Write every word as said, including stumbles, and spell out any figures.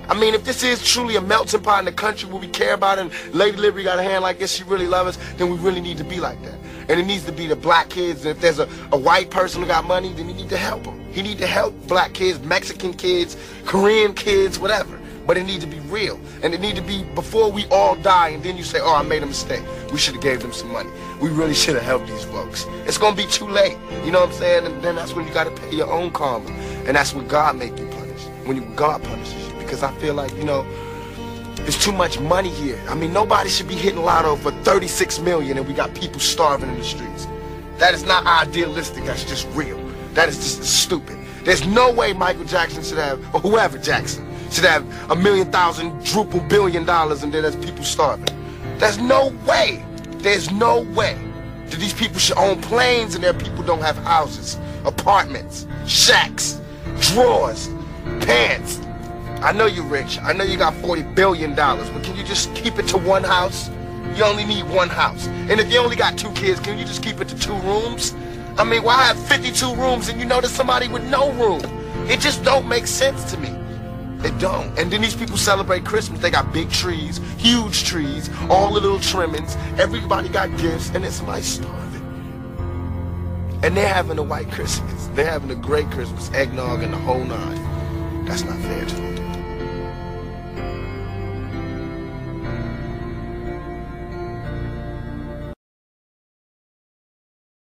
I mean, if this is truly a melting pot in the country where we care about it, and Lady Liberty got a hand like this, she really loves us, then we really need to be like that. And it needs to be the black kids. And if there's a, a white person who got money, then you need to help them. He need to help black kids, Mexican kids, Korean kids, whatever. But it need to be real. And it need to be before we all die and then you say, oh, I made a mistake. We should have gave them some money. We really should have helped these folks. It's going to be too late. You know what I'm saying? And then that's when you got to pay your own karma. And that's when God make you punish. When you, God punishes you. Because I feel like, you know, there's too much money here. I mean, nobody should be hitting lotto for thirty-six million and we got people starving in the streets. That is not idealistic. That's just real. That is just stupid. There's no way Michael Jackson should have, or whoever Jackson, should have a million thousand, druple billion dollars and then there's people starving. There's no way. There's no way that these people should own planes and their people don't have houses, apartments, shacks, drawers, pants. I know you're rich. I know you got forty billion dollars, but can you just keep it to one house? You only need one house. And if you only got two kids, can you just keep it to two rooms? I mean, why have fifty-two rooms and you know there's somebody with no room? It just don't make sense to me. It don't. And then these people celebrate Christmas. They got big trees, huge trees, all the little trimmings. Everybody got gifts, and then somebody's starving. And they're having a white Christmas. They're having a great Christmas, eggnog and the whole nine. That's not fair to them.